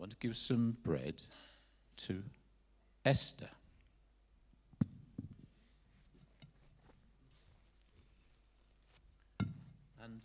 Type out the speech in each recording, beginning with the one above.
want to give some bread to Esther. And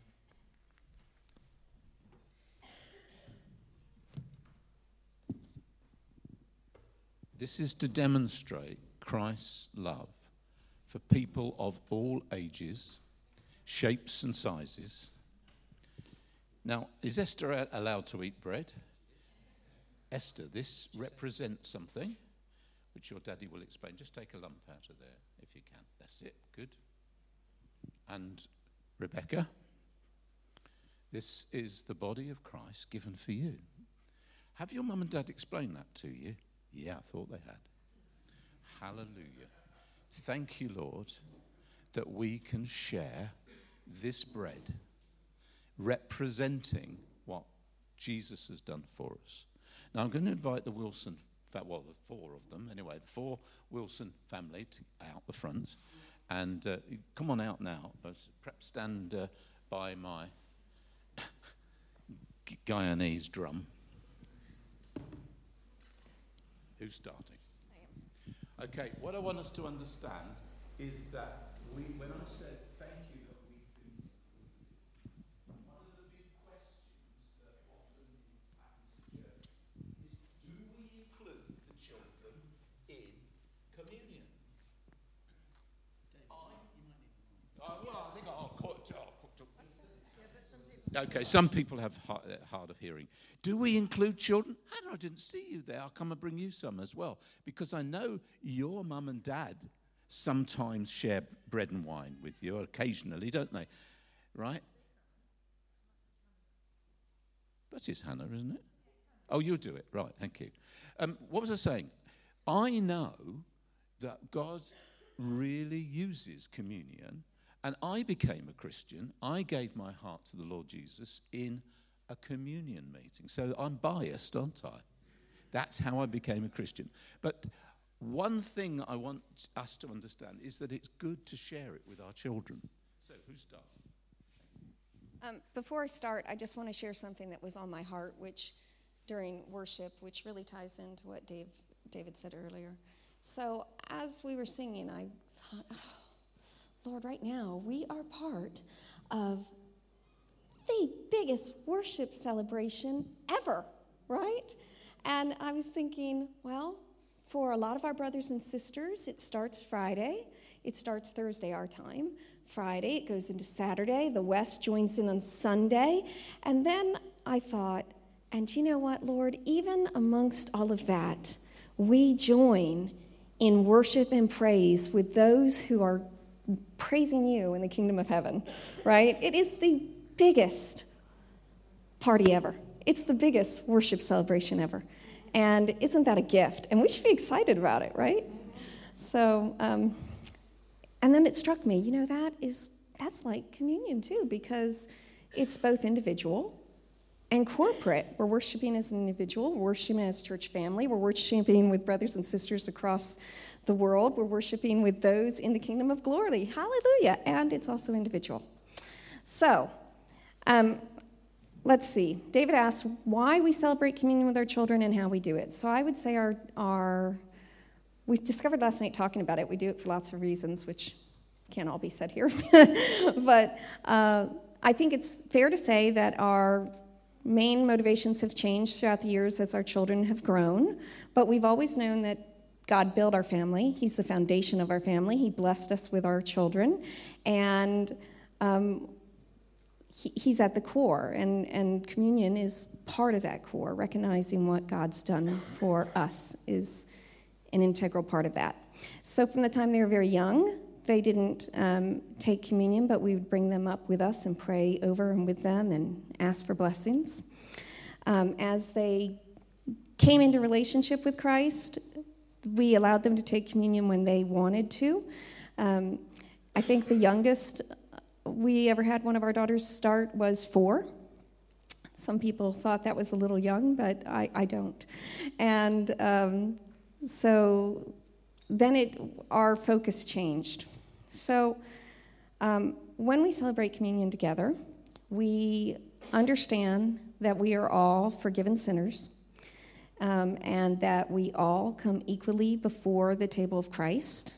this is to demonstrate Christ's love for people of all ages, shapes and sizes. Now, is Esther allowed to eat bread? Esther, this represents something which your daddy will explain. Just take a lump out of there if you can. That's it. Good. And Rebecca, this is the body of Christ given for you. Have your mum and dad explained that to you? Yeah, I thought they had. Hallelujah. Thank you, Lord, that we can share this bread representing what Jesus has done for us. Now, I'm going to invite the Wilson, the four of them, anyway, the four Wilson family out the front. And come on out now. Perhaps stand by my Guyanese drum. Who's starting? I am. Okay, what I want us to understand is that when I said thank you that we do, one of the big questions that often happens in churches is, do we include the children in communion? I think I'll call it. Okay, some people have hard of hearing. Do we include children? Hannah, I didn't see you there. I'll come and bring you some as well. Because I know your mum and dad sometimes share bread and wine with you, occasionally, don't they? Right? That is Hannah, isn't it? Oh, you'll do it. Right, thank you. What was I saying? I know that God really uses communion. And I became a Christian. I gave my heart to the Lord Jesus in a communion meeting. So I'm biased, aren't I? That's how I became a Christian. But one thing I want us to understand is that it's good to share it with our children. So who's starting? Before I start, I just want to share something that was on my heart, which during worship, which really ties into what David said earlier. So as we were singing, I thought, Lord, right now, we are part of the biggest worship celebration ever, right? And I was thinking, well, for a lot of our brothers and sisters, it starts Friday. It starts Thursday, our time. Friday, it goes into Saturday. The West joins in on Sunday. And then I thought, and you know what, Lord? Even amongst all of that, we join in worship and praise with those who are praising you in the kingdom of heaven, right? It is the biggest party ever. It's the biggest worship celebration ever. And isn't that a gift? And we should be excited about it, right? So, and then it struck me, that's like communion too, because it's both individual and corporate. We're worshiping as an individual, we're worshiping as church family, we're worshiping with brothers and sisters across the world, we're worshiping with those in the kingdom of glory. Hallelujah. And it's also individual. So, let's see. David asked why we celebrate communion with our children and how we do it. So I would say we discovered last night talking about it. We do it for lots of reasons, which can't all be said here. But I think it's fair to say that our main motivations have changed throughout the years as our children have grown. But we've always known that God built our family. He's the foundation of our family. He blessed us with our children. And He's at the core, and communion is part of that core. Recognizing what God's done for us is an integral part of that. So from the time they were very young, they didn't take communion, but we would bring them up with us and pray over and with them and ask for blessings. As they came into relationship with Christ, we allowed them to take communion when they wanted to. I think the youngest we ever had one of our daughters start was 4. Some people thought that was a little young, but I don't. And so then our focus changed. So when we celebrate communion together, we understand that we are all forgiven sinners, and that we all come equally before the table of Christ.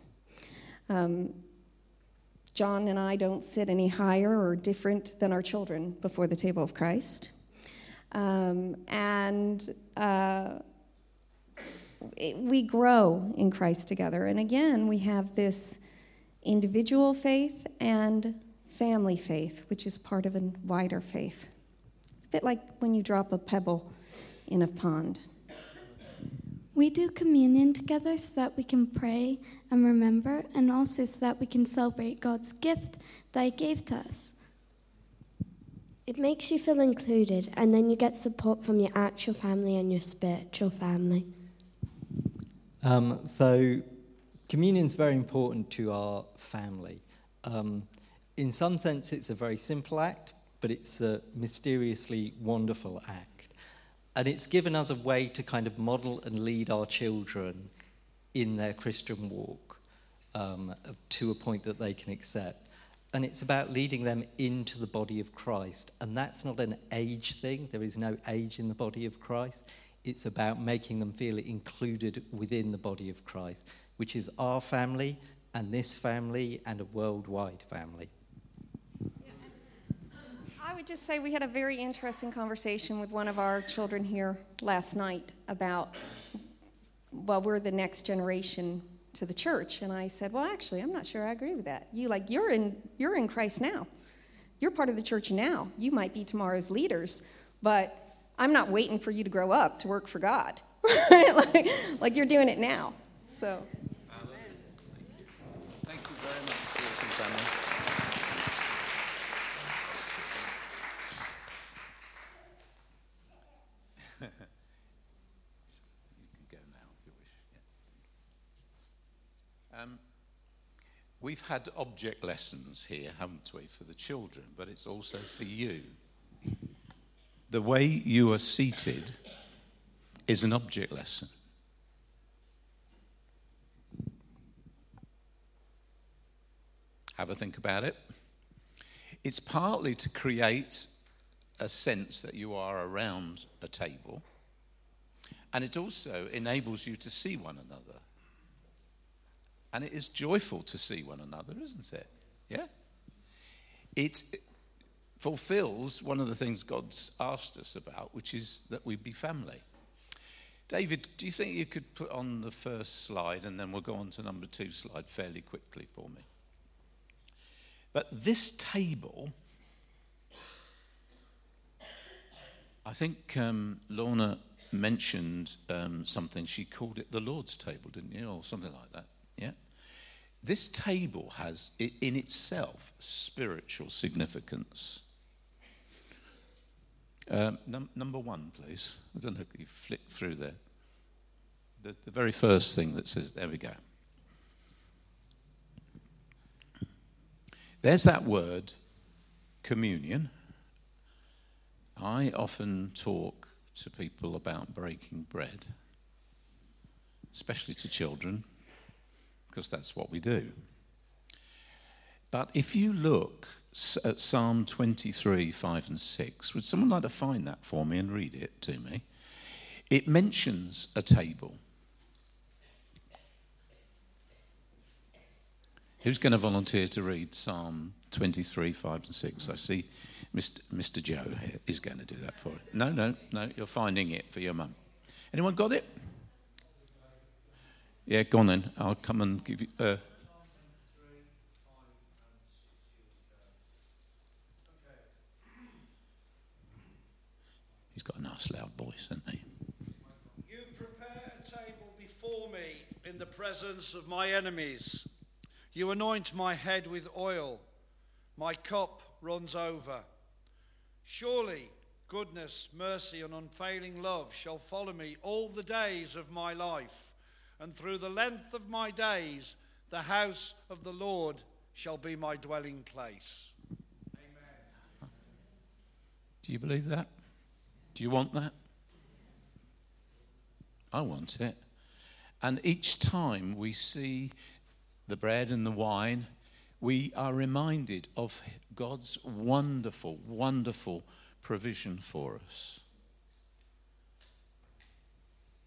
John and I don't sit any higher or different than our children before the table of Christ. We grow in Christ together. And again, we have this individual faith and family faith, which is part of a wider faith. It's a bit like when you drop a pebble in a pond. We do communion together so that we can pray and remember, and also so that we can celebrate God's gift that He gave to us. It makes you feel included, and then you get support from your actual family and your spiritual family. So communion's very important to our family. In some sense, it's a very simple act, but it's a mysteriously wonderful act. And it's given us a way to kind of model and lead our children in their Christian walk to a point that they can accept. And it's about leading them into the body of Christ. And that's not an age thing. There is no age in the body of Christ. It's about making them feel included within the body of Christ, which is our family and this family and a worldwide family. I would just say we had a very interesting conversation with one of our children here last night about, well, we're the next generation to the church. And I said, well, actually, I'm not sure I agree with that. You're in Christ now. You're part of the church now. You might be tomorrow's leaders, but I'm not waiting for you to grow up to work for God. like you're doing it now. So. Thank you very much, Susan family. You can go now if you wish. Yeah. We've had object lessons here, haven't we, for the children, but it's also for you. The way you are seated is an object lesson. Have a think about it. It's partly to create a sense that you are around a table, and it also enables you to see one another. And it is joyful to see one another, isn't it? Yeah? It fulfills one of the things God's asked us about, which is that we be family. David, do you think you could put on the first slide, and then we'll go on to number 2 slide fairly quickly for me? But this table, I think Lorna mentioned something. She called it the Lord's table, didn't you? Or something like that, yeah? This table has, in itself, spiritual significance. Number 1, please. I don't know if you flick through there. The very first thing that says, there we go. There's that word, communion. I often talk to people about breaking bread, especially to children, because that's what we do. But if you look at Psalm 23, 5 and 6, would someone like to find that for me and read it to me? It mentions a table. Who's going to volunteer to read Psalm 23, 5 and 6? I see Mr. Joe here is going to do that for it. No, you're finding it for your mum. Anyone got it? Yeah, go on then. I'll come and give you... He's got a nice loud voice, hasn't he? You prepare a table before me in the presence of my enemies. You anoint my head with oil. My cup runs over. Surely goodness, mercy, and unfailing love shall follow me all the days of my life, and through the length of my days the house of the Lord shall be my dwelling place. Amen. Do you believe that? Do you want that? I want it. And each time we see the bread and the wine, we are reminded of God's wonderful, wonderful provision for us.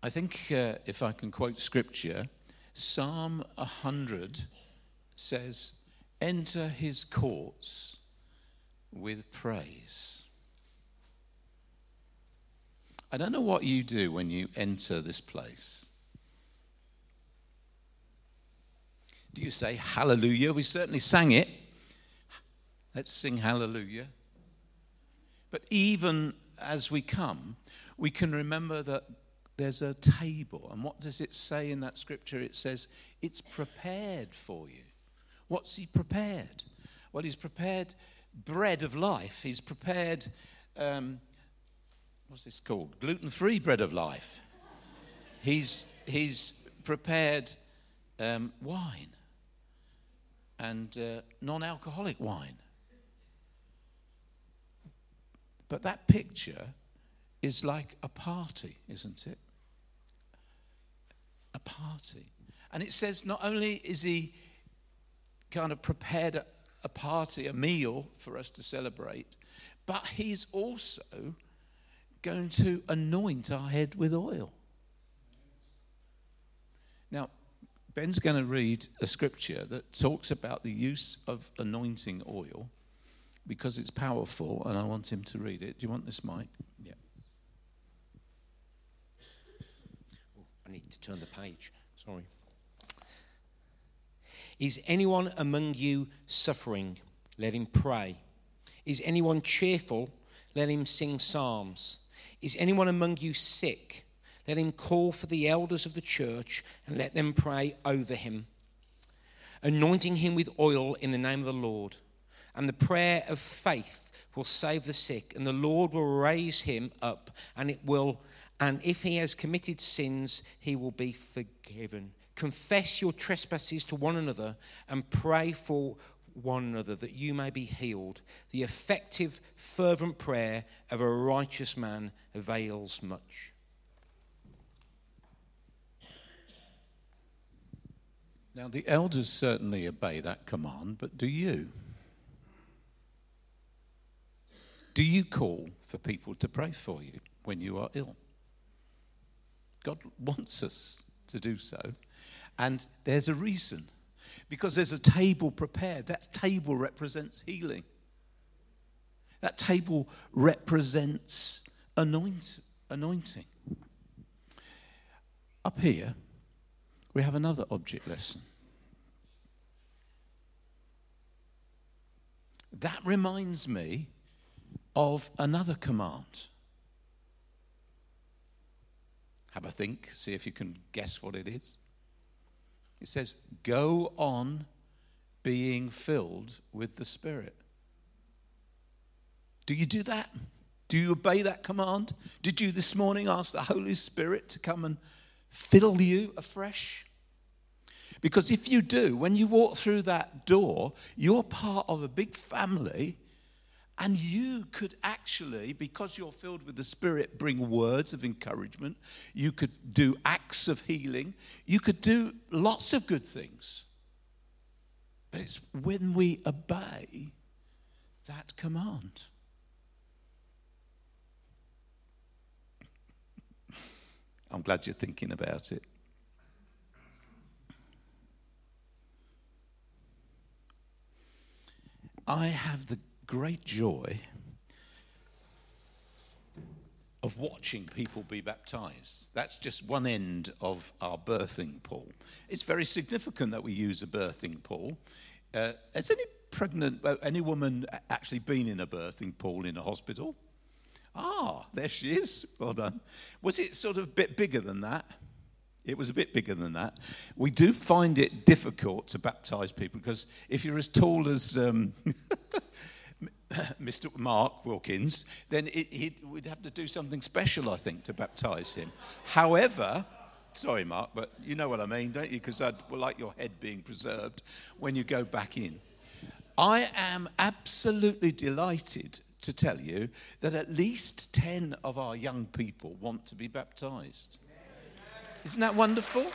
I think if I can quote scripture, Psalm 100 says, enter his courts with praise. I don't know what you do when you enter this place. Do you say hallelujah? We certainly sang it. Let's sing hallelujah. But even as we come, we can remember that there's a table. And what does it say in that scripture? It says, it's prepared for you. What's he prepared? Well, he's prepared bread of life. He's prepared, what's this called? Gluten-free bread of life. He's prepared wine and non-alcoholic wine. But that picture is like a party, isn't it? A party. And it says not only is he kind of prepared a party, a meal for us to celebrate, but he's also going to anoint our head with oil. Now, Ben's going to read a scripture that talks about the use of anointing oil because it's powerful, and I want him to read it. Do you want this mic? Yeah. I need to turn the page. Sorry. Is anyone among you suffering? Let him pray. Is anyone cheerful? Let him sing psalms. Is anyone among you sick? Let him call for the elders of the church and let them pray over him, anointing him with oil in the name of the Lord. And the prayer of faith will save the sick, and the Lord will raise him up, and if he has committed sins, he will be forgiven. Confess your trespasses to one another and pray for one another that you may be healed. The effective, fervent prayer of a righteous man avails much. Now, the elders certainly obey that command, but do you? Do you call for people to pray for you when you are ill? God wants us to do so. And there's a reason. Because there's a table prepared. That table represents healing. That table represents anointing. Up here, we have another object lesson. That reminds me of another command. Have a think, see if you can guess what it is. It says, go on being filled with the Spirit. Do you do that? Do you obey that command? Did you this morning ask the Holy Spirit to come and fill you afresh? Because if you do, when you walk through that door, you're part of a big family. And you could actually, because you're filled with the Spirit, bring words of encouragement. You could do acts of healing. You could do lots of good things. But it's when we obey that command. I'm glad you're thinking about it. I have the great joy of watching people be baptized. That's just one end of our birthing pool. It's very significant that we use a birthing pool. Has any woman actually been in a birthing pool in a hospital? Ah, there she is. Well done. Was it sort of a bit bigger than that? It was a bit bigger than that. We do find it difficult to baptize people because if you're as tall as Mr. Mark Wilkins, then we'd have to do something special, I think, to baptize him. However, sorry, Mark, but you know what I mean, don't you? Because I'd like your head being preserved when you go back in. I am absolutely delighted to tell you that at least 10 of our young people want to be baptized. Isn't that wonderful?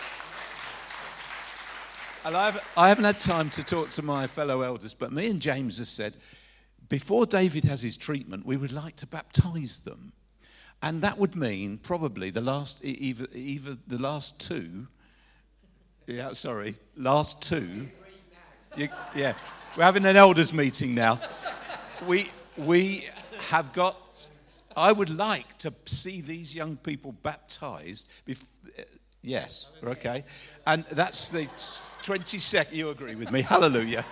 And I haven't had time to talk to my fellow elders, but me and James have said, before David has his treatment, we would like to baptize them. And that would mean probably the last, either the last two, last two. Yeah, we're having an elders meeting now. We have got, I would like to see these young people baptized. Yes, okay. And that's the 22nd, you agree with me, hallelujah.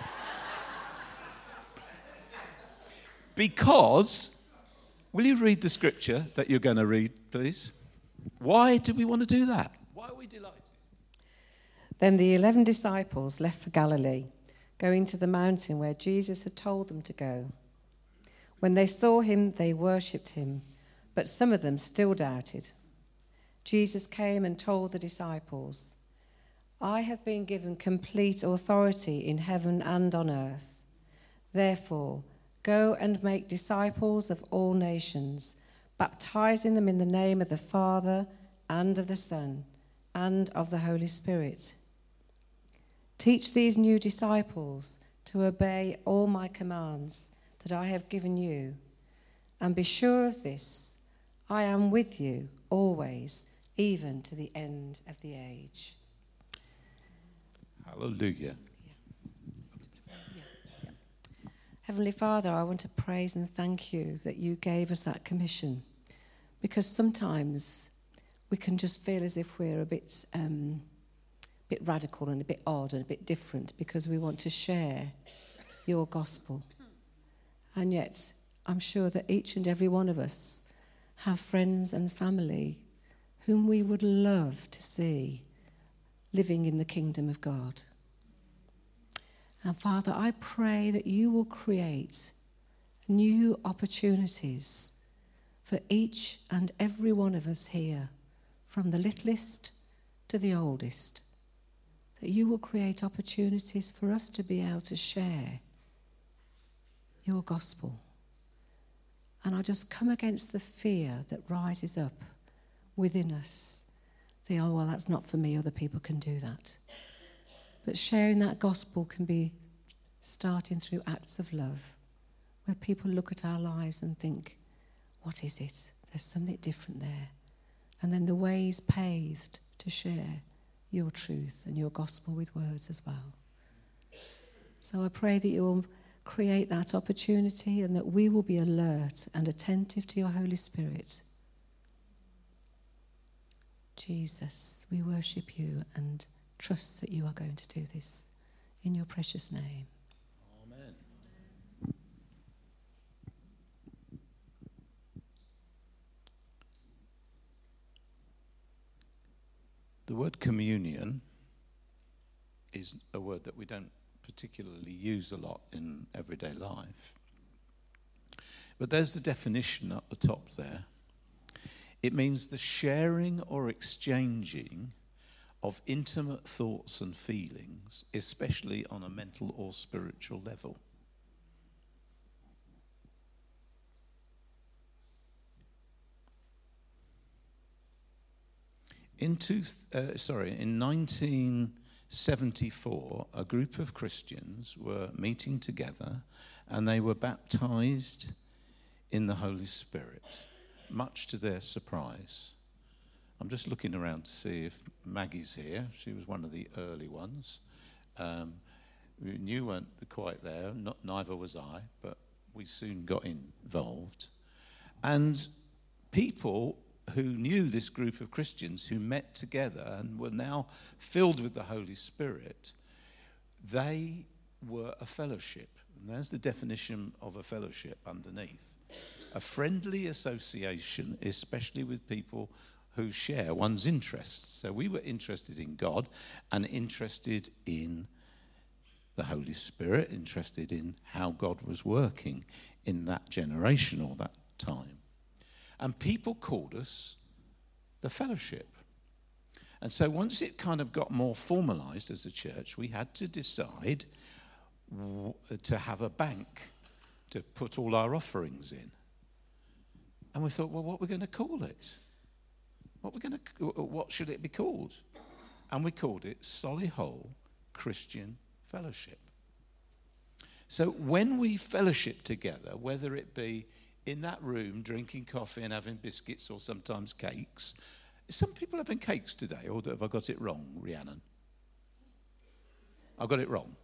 Because, will you read the scripture that you're going to read, please? Why do we want to do that? Why are we delighted? Then the 11 disciples left for Galilee, going to the mountain where Jesus had told them to go. When they saw him, they worshipped him, but some of them still doubted. Jesus came and told the disciples, "I have been given complete authority in heaven and on earth. Therefore, go and make disciples of all nations, baptizing them in the name of the Father and of the Son and of the Holy Spirit. Teach these new disciples to obey all my commands that I have given you, and be sure of this, I am with you always, even to the end of the age." Hallelujah. Heavenly Father, I want to praise and thank you that you gave us that commission, because sometimes we can just feel as if we're a bit radical and a bit odd and a bit different because we want to share your gospel. And yet, I'm sure that each and every one of us have friends and family whom we would love to see living in the kingdom of God. And Father, I pray that you will create new opportunities for each and every one of us here, from the littlest to the oldest, that you will create opportunities for us to be able to share your gospel. And I just come against the fear that rises up within us. Think, oh, well, that's not for me, other people can do that. But sharing that gospel can be starting through acts of love, where people look at our lives and think, what is it? There's something different there. And then the ways paved to share your truth and your gospel with words as well. So I pray that you'll create that opportunity and that we will be alert and attentive to your Holy Spirit. Jesus, we worship you and trust that you are going to do this in your precious name. Amen. The word communion is a word that we don't particularly use a lot in everyday life. But there's the definition up the top there. It means the sharing or exchanging of intimate thoughts and feelings, especially on a mental or spiritual level. In 1974, a group of Christians were meeting together and they were baptized in the Holy Spirit, much to their surprise. I'm just looking around to see if Maggie's here. She was one of the early ones. You weren't quite there, neither was I, but we soon got involved. And people who knew this group of Christians who met together and were now filled with the Holy Spirit, they were a fellowship. And there's the definition of a fellowship underneath. A friendly association, especially with people who share one's interests. So we were interested in God and interested in the Holy Spirit, interested in how God was working in that generation or that time. And people called us the fellowship. And so once it kind of got more formalized as a church, we had to decide to have a bank to put all our offerings in. And we thought, well, what are we going to call it? What should it be called? And we called it Solihull Christian Fellowship. So when we fellowship together, whether it be in that room drinking coffee and having biscuits or sometimes cakes. Some people having cakes today, or have I got it wrong, Rhiannon? I got it wrong.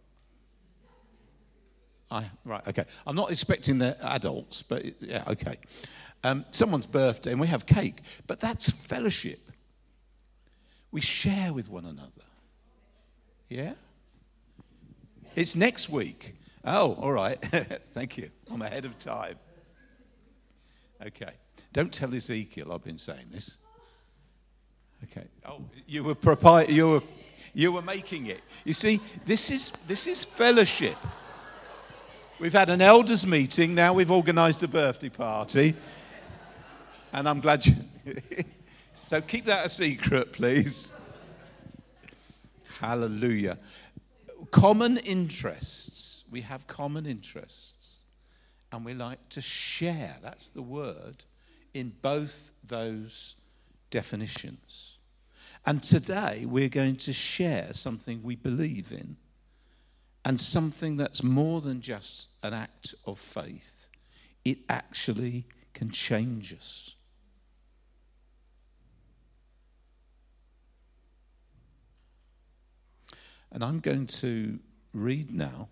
Right, okay. I'm not expecting the adults, but yeah, okay. Someone's birthday and we have cake, but that's fellowship. We share with one another. Yeah? It's next week. Oh, all right. Thank you. I'm ahead of time. Okay. Don't tell Ezekiel I've been saying this. Okay. Oh, you were making it. You see, this is fellowship. We've had an elders meeting. Now we've organised a birthday party, and I'm glad you. So keep that a secret, please. Hallelujah. Common interests. We have common interests, and we like to share. That's the word in both those definitions. And today we're going to share something we believe in, and something that's more than just an act of faith. It actually can change us. And I'm going to read now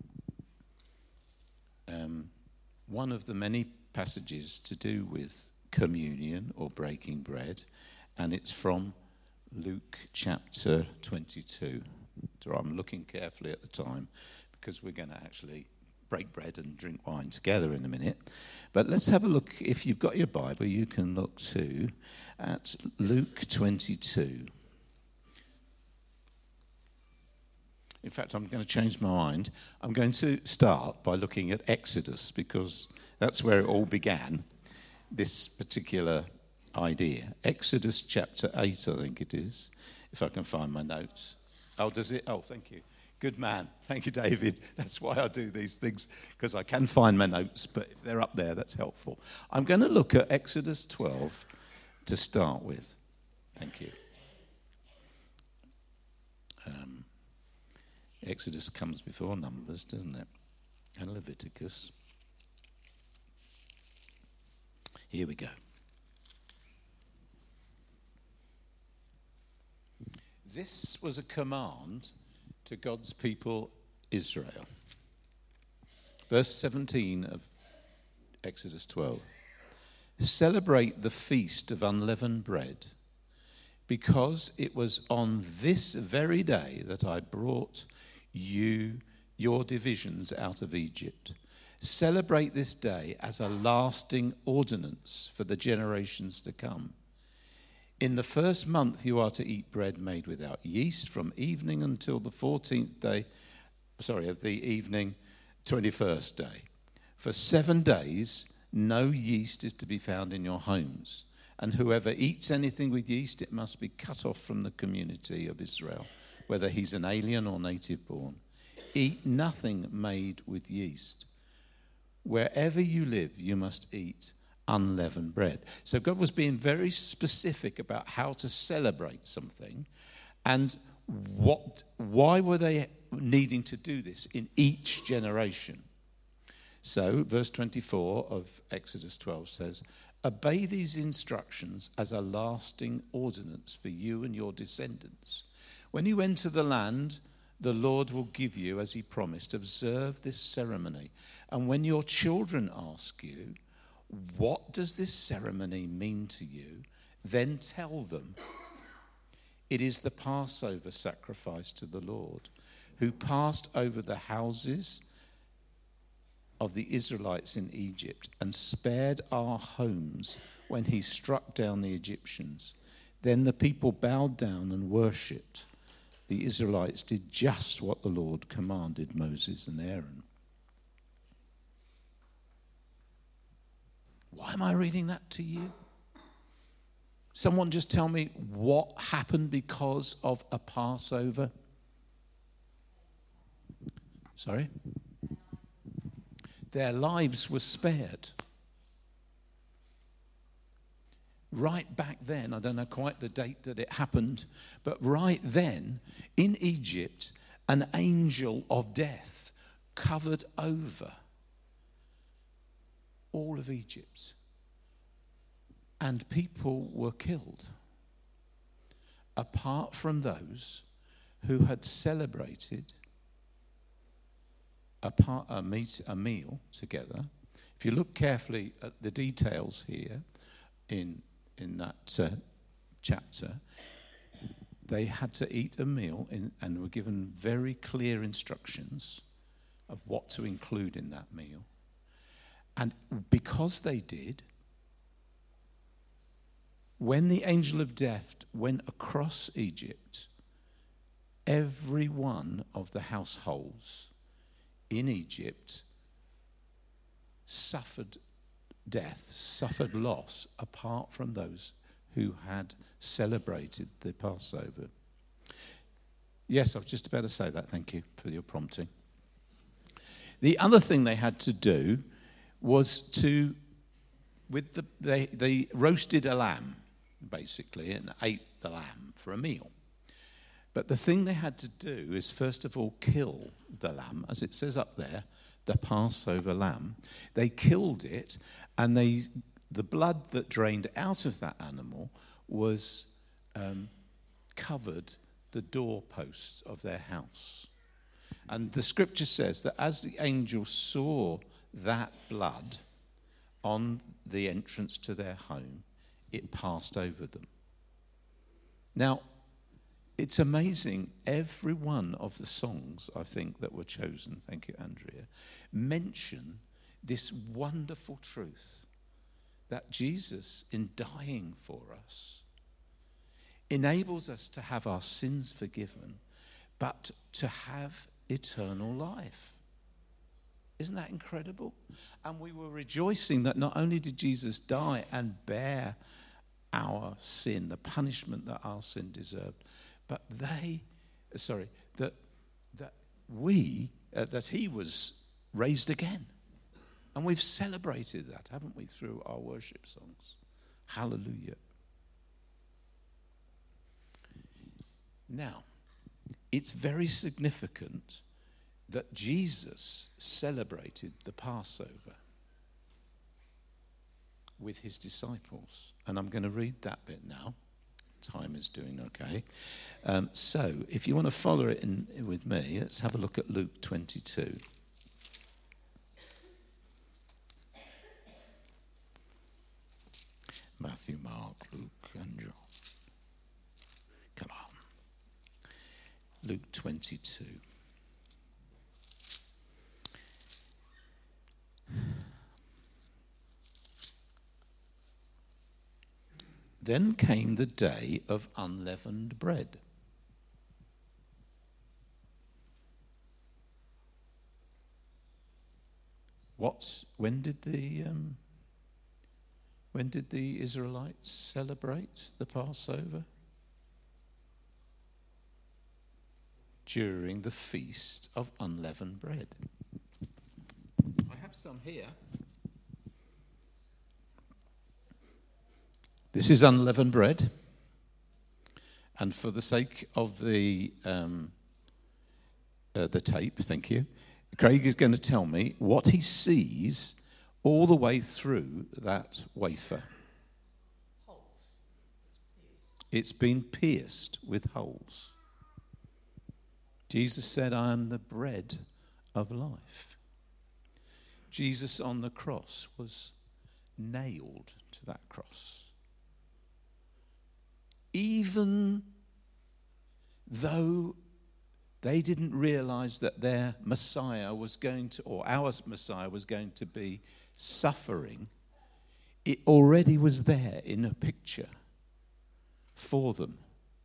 one of the many passages to do with communion or breaking bread, and it's from Luke chapter 22. So I'm looking carefully at the time because we're going to actually break bread and drink wine together in a minute. But let's have a look. If you've got your Bible, you can look too at Luke 22. In fact, I'm going to change my mind. I'm going to start by looking at Exodus because that's where it all began, this particular idea. Exodus chapter 8, I think it is, if I can find my notes. Oh, does it? Oh, thank you. Good man. Thank you, David. That's why I do these things, because I can find my notes, but if they're up there, that's helpful. I'm going to look at Exodus 12 to start with. Thank you. Exodus comes before Numbers, doesn't it? And Leviticus. Here we go. This was a command to God's people Israel. Verse 17 of Exodus 12. Celebrate the feast of unleavened bread, because it was on this very day that I brought your divisions out of Egypt. Celebrate this day as a lasting ordinance for the generations to come. In the first month you are to eat bread made without yeast from evening until the 14th day, of the evening, 21st day. For 7 days no yeast is to be found in your homes, and whoever eats anything with yeast, it must be cut off from the community of Israel, whether he's an alien or native born. Eat nothing made with yeast. Wherever you live, you must eat unleavened bread. So God was being very specific about how to celebrate something, and why were they needing to do this in each generation. So verse 24 of Exodus 12 says, obey these instructions as a lasting ordinance for you and your descendants. When you enter the land the Lord will give you, as he promised, observe this ceremony. And when your children ask you, what does this ceremony mean to you? Then tell them, it is the Passover sacrifice to the Lord, who passed over the houses of the Israelites in Egypt and spared our homes when he struck down the Egyptians. Then the people bowed down and worshipped. The Israelites did just what the Lord commanded Moses and Aaron. Why am I reading that to you? Someone just tell me what happened because of a Passover. Sorry? Their lives were spared. Right back then, I don't know quite the date that it happened, but right then in Egypt, an angel of death covered over all of Egypt. And people were killed, apart from those who had celebrated a meal together. If you look carefully at the details here in that chapter, they had to eat a meal and were given very clear instructions of what to include in that meal. And because they did, when the angel of death went across Egypt, every one of the households in Egypt suffered death, suffered loss, apart from those who had celebrated the Passover. Yes, I was just about to say that. Thank you for your prompting. The other thing they had to do was they roasted a lamb, basically, and ate the lamb for a meal. But the thing they had to do is, first of all, kill the lamb, as it says up there, the Passover lamb. They killed it, and the blood that drained out of that animal was covered the doorposts of their house. And the scripture says that as the angel saw that blood on the entrance to their home, it passed over them. Now, it's amazing, every one of the songs, I think, that were chosen, thank you, Andrea, mention this wonderful truth that Jesus, in dying for us, enables us to have our sins forgiven, but to have eternal life. Isn't that incredible? And we were rejoicing that not only did Jesus die and bear our sin, the punishment that our sin deserved, but that he was raised again. And we've celebrated that, haven't we, through our worship songs? Hallelujah. Now, it's very significant that Jesus celebrated the Passover with his disciples. And I'm going to read that bit now. Time is doing okay. So, if you want to follow it in with me, let's have a look at Luke 22. Matthew, Mark, Luke, and John. Come on. Luke 22. Then came the day of unleavened bread. When did the Israelites celebrate the Passover? During the Feast of Unleavened Bread. I have some here. This is unleavened bread, and for the sake of the tape, thank you, Craig is going to tell me what he sees all the way through that wafer. It's been pierced with holes. Jesus said, I am the bread of life. Jesus on the cross was nailed to that cross. Even though they didn't realize that their Messiah was going to, or our Messiah was going to be suffering, it already was there in a picture for them.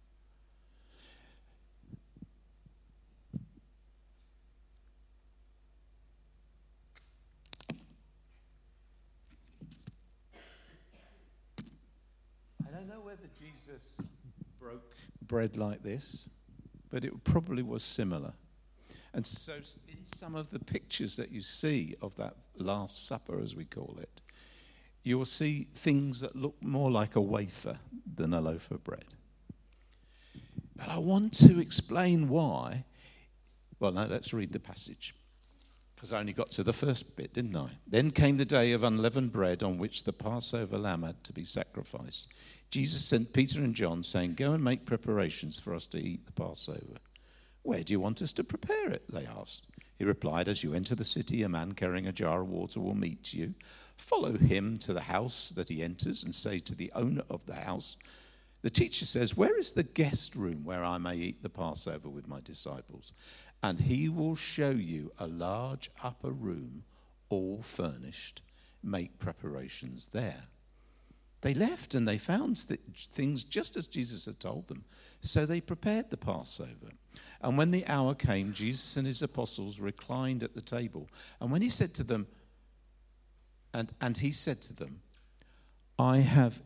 I don't know whether Jesus broke bread like this, but it probably was similar. And so in some of the pictures that you see of that Last Supper, as we call it, you will see things that look more like a wafer than a loaf of bread. But I want to explain why. Well, no, let's read the passage, because I only got to the first bit, didn't I? Then came the day of unleavened bread on which the Passover lamb had to be sacrificed. Jesus sent Peter and John, saying, "Go and make preparations for us to eat the Passover." "Where do you want us to prepare it?" they asked. He replied, "As you enter the city, a man carrying a jar of water will meet you. Follow him to the house that he enters and say to the owner of the house, 'The teacher says, where is the guest room where I may eat the Passover with my disciples?' And he will show you a large upper room, all furnished. Make preparations there." They left and they found things just as Jesus had told them. So they prepared the Passover. And when the hour came, Jesus and his apostles reclined at the table. And when he said to them, and he said to them, I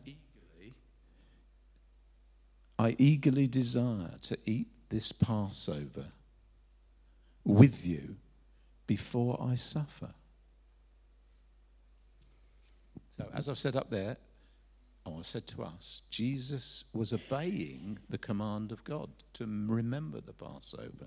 eagerly desire to eat this Passover with you before I suffer. So as I've said up there, I said to us, Jesus was obeying the command of God to remember the Passover.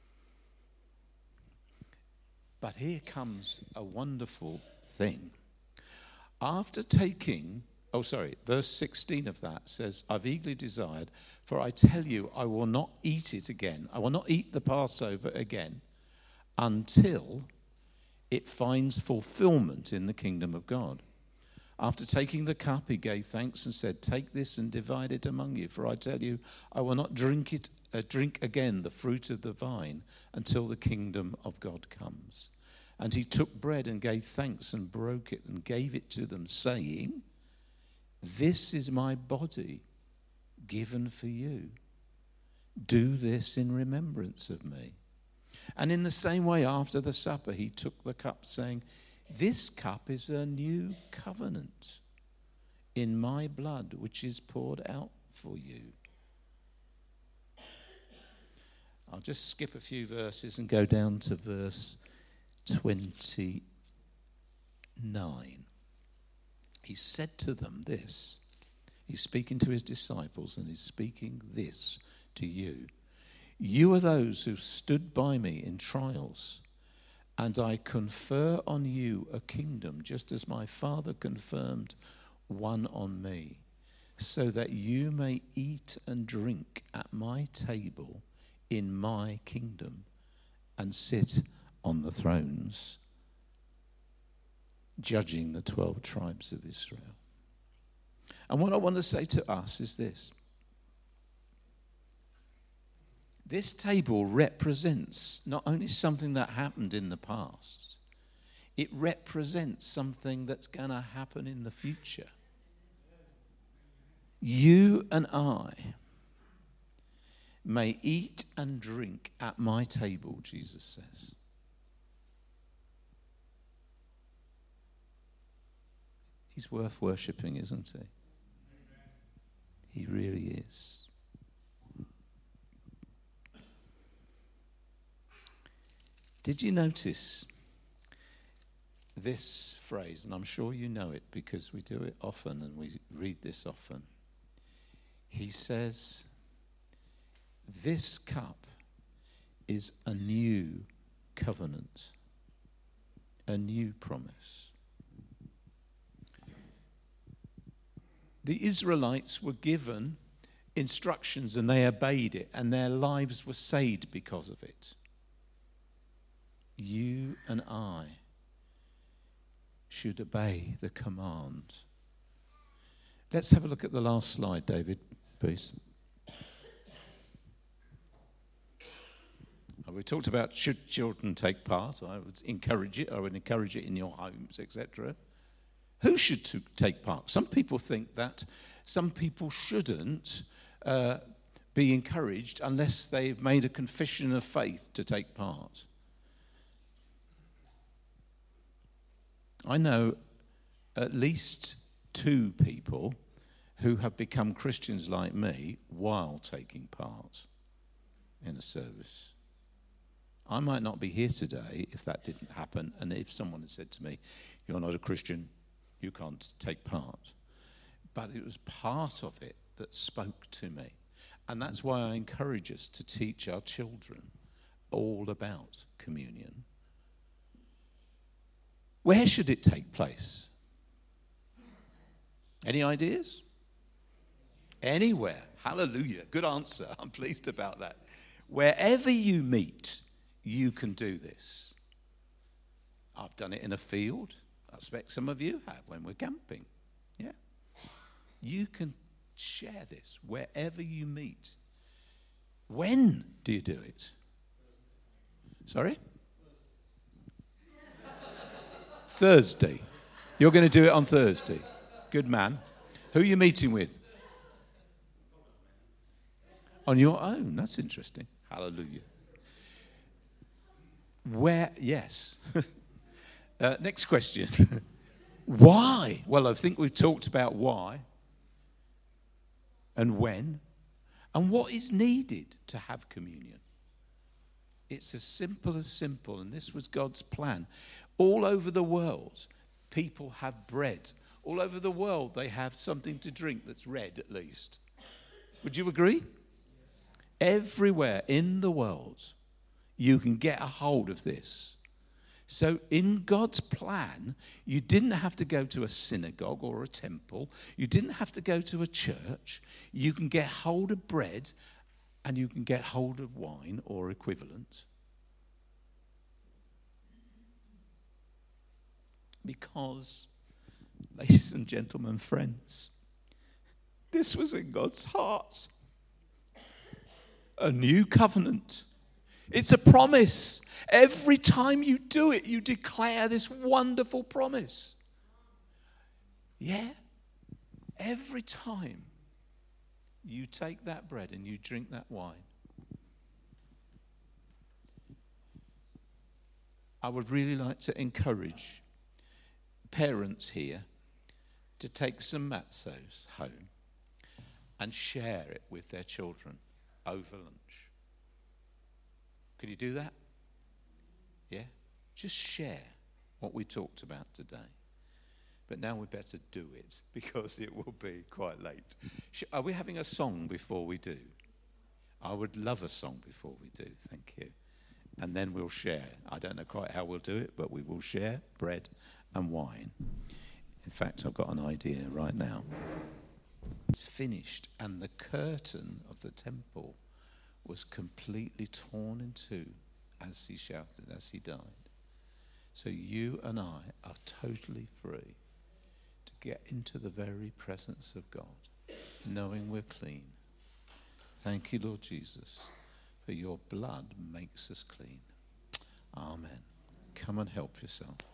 But here comes a wonderful thing. After taking, verse 16 of that says, I've eagerly desired, for I tell you, I will not eat it again. I will not eat the Passover again until it finds fulfillment in the kingdom of God. After taking the cup, he gave thanks and said, "Take this and divide it among you, for I tell you, I will not drink again the fruit of the vine until the kingdom of God comes." And he took bread and gave thanks and broke it and gave it to them, saying, "This is my body given for you. Do this in remembrance of me." And in the same way, after the supper, he took the cup, saying, "This cup is a new covenant in my blood, which is poured out for you." I'll just skip a few verses and go down to verse 29. He said to them this. He's speaking to his disciples, and he's speaking this to you. "You are those who stood by me in trials, and I confer on you a kingdom, just as my Father confirmed one on me, so that you may eat and drink at my table in my kingdom and sit on the thrones, judging the 12 tribes of Israel." And what I want to say to us is this. This table represents not only something that happened in the past, it represents something that's going to happen in the future. You and I may eat and drink at my table, Jesus says. He's worth worshipping, isn't he? He really is. Did you notice this phrase? And I'm sure you know it because we do it often and we read this often. He says, "This cup is a new covenant, a new promise." The Israelites were given instructions and they obeyed it, and their lives were saved because of it. You and I should obey the command. Let's have a look at the last slide, David, please. We talked about should children take part. I would encourage it. I would encourage it in your homes, etc. Who should take part? Some people think that some people shouldn't be encouraged unless they've made a confession of faith to take part. I know at least 2 people who have become Christians like me while taking part in a service. I might not be here today if that didn't happen, and if someone had said to me, "You're not a Christian, you can't take part." But it was part of it that spoke to me. And that's why I encourage us to teach our children all about communion. Where should it take place? Any ideas? Anywhere. Hallelujah. Good answer. I'm pleased about that. Wherever you meet, you can do this. I've done it in a field. I expect some of you have when we're camping. Yeah. You can share this wherever you meet. When do you do it? Sorry? Thursday. You're going to do it on Thursday. Good man. Who are you meeting with? On your own. That's interesting. Hallelujah. Where? Yes. Next question. Why? Well, I think we've talked about why and when and what is needed to have communion. It's as simple, and this was God's plan. All over the world, people have bread. All over the world, they have something to drink that's red, at least. Would you agree? Everywhere in the world, you can get a hold of this. So in God's plan, you didn't have to go to a synagogue or a temple. You didn't have to go to a church. You can get hold of bread and you can get hold of wine or equivalent. Because, ladies and gentlemen, friends, this was in God's heart. A new covenant. It's a promise. Every time you do it, you declare this wonderful promise. Yeah. Every time you take that bread and you drink that wine, I would really like to encourage parents here to take some matzos home and share it with their children over lunch. Could you do that? Yeah? Just share what we talked about today. But now we better do it because it will be quite late. Are we having a song before we do? I would love a song before we do. Thank you. And then we'll share. I don't know quite how we'll do it, but we will share bread and wine. In fact, I've got an idea right now. It's finished, and the curtain of the temple was completely torn in two as he shouted, as he died. So you and I are totally free to get into the very presence of God, knowing we're clean. Thank you, Lord Jesus, for your blood makes us clean. Amen. Come and help yourself.